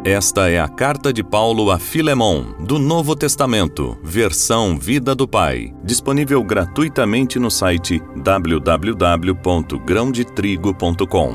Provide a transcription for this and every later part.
Esta é a Carta de Paulo a Filemon, do Novo Testamento, versão Vida do Pai, disponível gratuitamente no site www.grãodetrigo.com.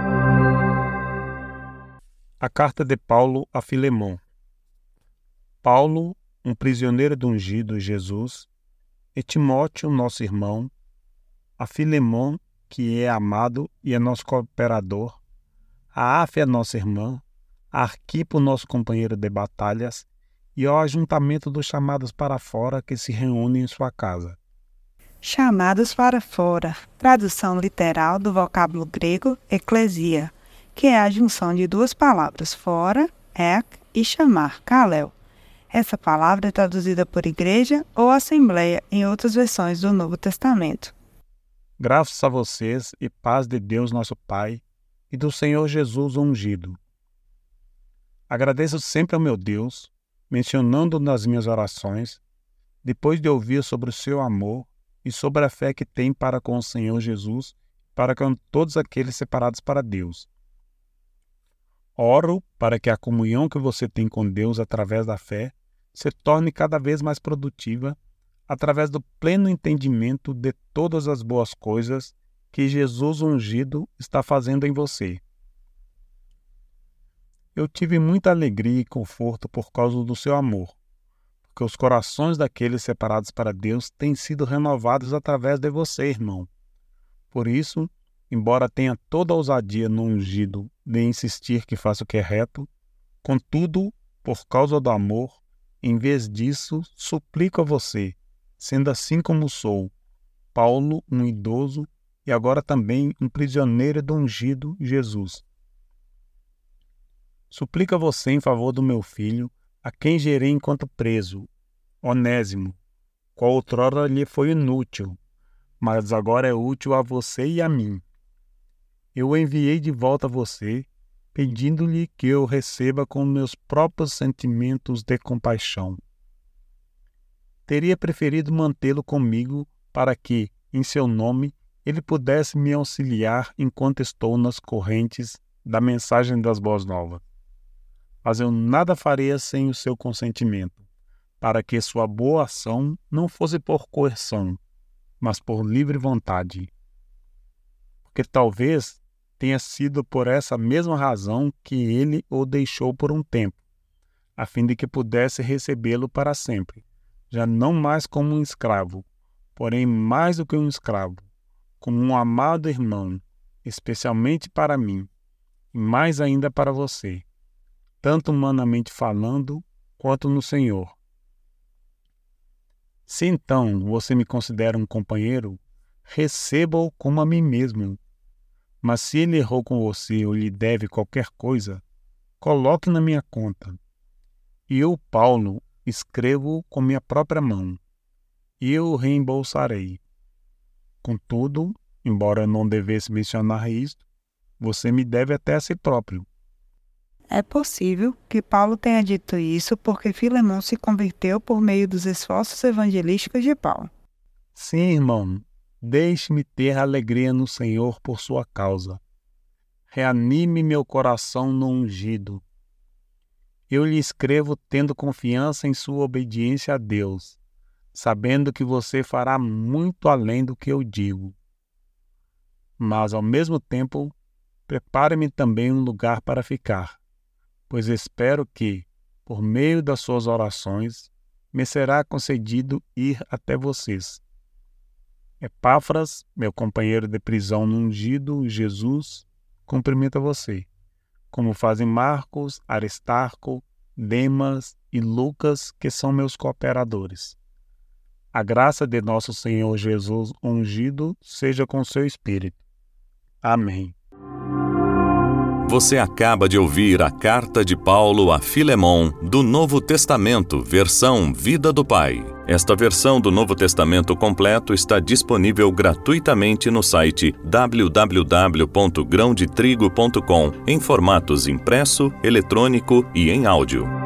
A Carta de Paulo a Filemon. Paulo, um prisioneiro do ungido Jesus, e Timóteo, nosso irmão, a Filemon, que é amado e é nosso cooperador, a Áfia, nossa irmã, a Arquipo, nosso companheiro de batalhas, e ao ajuntamento dos chamados para fora que se reúnem em sua casa. Chamados para fora, tradução literal do vocábulo grego eclesia, que é a junção de duas palavras, fora, ek, e chamar, kalel. Essa palavra é traduzida por igreja ou assembleia em outras versões do Novo Testamento. Graças a vocês e paz de Deus nosso Pai e do Senhor Jesus ungido. Agradeço sempre ao meu Deus, mencionando nas minhas orações, depois de ouvir sobre o seu amor e sobre a fé que tem para com o Senhor Jesus, para com todos aqueles separados para Deus. Oro para que a comunhão que você tem com Deus através da fé se torne cada vez mais produtiva, através do pleno entendimento de todas as boas coisas que Jesus ungido está fazendo em você. Eu tive muita alegria e conforto por causa do seu amor, porque os corações daqueles separados para Deus têm sido renovados através de você, irmão. Por isso, embora tenha toda a ousadia no ungido de insistir que faça o que é reto, contudo, por causa do amor, em vez disso, suplico a você, sendo assim como sou, Paulo, um idoso e agora também um prisioneiro do ungido Jesus. Suplico a você em favor do meu filho, a quem gerei enquanto preso, Onésimo, qual outrora lhe foi inútil, mas agora é útil a você e a mim. Eu o enviei de volta a você, pedindo-lhe que eu receba com meus próprios sentimentos de compaixão. Teria preferido mantê-lo comigo para que, em seu nome, ele pudesse me auxiliar enquanto estou nas correntes da mensagem das boas novas. Mas eu nada faria sem o seu consentimento, para que sua boa ação não fosse por coerção, mas por livre vontade. Porque talvez tenha sido por essa mesma razão que ele o deixou por um tempo, a fim de que pudesse recebê-lo para sempre, já não mais como um escravo, porém mais do que um escravo, como um amado irmão, especialmente para mim, e mais ainda para você, tanto humanamente falando, quanto no Senhor. Se então você me considera um companheiro, receba-o como a mim mesmo. Mas se ele errou com você ou lhe deve qualquer coisa, coloque na minha conta. E eu, Paulo, escrevo com minha própria mão, e eu o reembolsarei. Contudo, embora eu não devesse mencionar isto, você me deve até a si próprio. É possível que Paulo tenha dito isso porque Filemon se converteu por meio dos esforços evangelísticos de Paulo. Sim, irmão, deixe-me ter alegria no Senhor por sua causa. Reanime meu coração no ungido. Eu lhe escrevo tendo confiança em sua obediência a Deus, sabendo que você fará muito além do que eu digo. Mas, ao mesmo tempo, prepare-me também um lugar para ficar, pois espero que, por meio das suas orações, me será concedido ir até vocês. Epáfras, meu companheiro de prisão no ungido Jesus, cumprimenta você, como fazem Marcos, Aristarco, Demas e Lucas, que são meus cooperadores. A graça de nosso Senhor Jesus ungido seja com seu espírito. Amém. Você acaba de ouvir a Carta de Paulo a Filemon, do Novo Testamento, versão Vida do Pai. Esta versão do Novo Testamento completo está disponível gratuitamente no site www.grãodetrigo.com, em formatos impresso, eletrônico e em áudio.